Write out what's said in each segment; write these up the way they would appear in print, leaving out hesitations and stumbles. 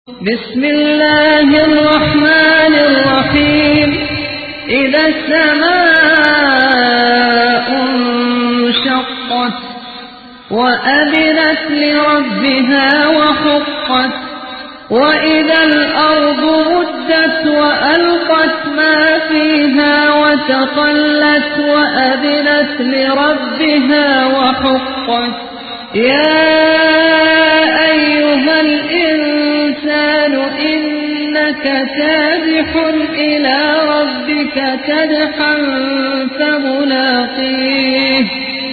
بسم الله الرحمن الرحيم. إذا السماء انشقت وأذنت لربها وحقت وإذا الأرض مدت وألقت ما فيها وتخلت وأذنت لربها وحقت يا أيها الإنسان إنك كادح إلى ربك كدحا فملاقيه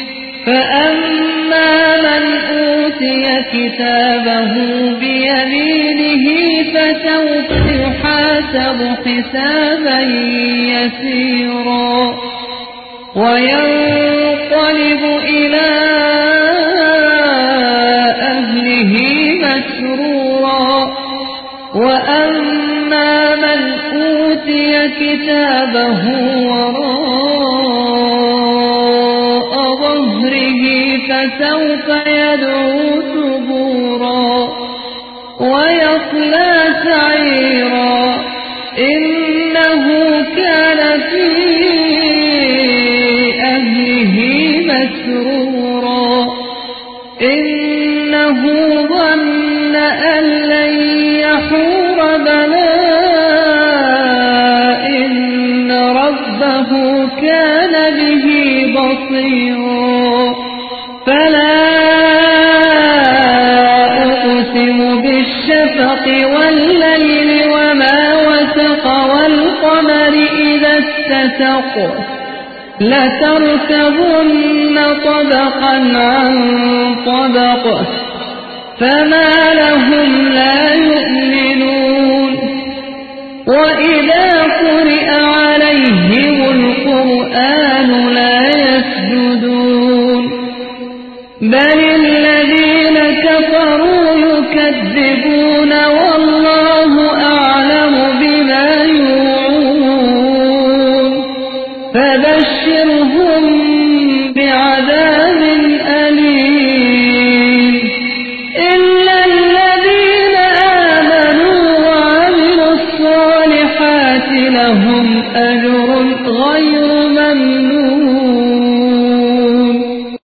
فأما من أوتي كتابه بيمينه فسوف يحاسب حسابا يسيرا وينقلب إلى أهله مسرورا وأما من أوتي كتابه وراء ظهره فسوف يدعو ثبورا ويصلى سعيرا إنه كان في أهله مسرورا إنه ظن أن لن يحور بلى إن ربه كان به بصيرا فلا أقسم بالشفق والليل وما وسق والقمر إذا اتسق لتركبن طبقا عن طبق فما لهم لا يؤمنون وإذا قرئ عليهم القرآن لا يسجدون بل الذين كفروا يكذبون والله أعلم بما يوعون فبشرهم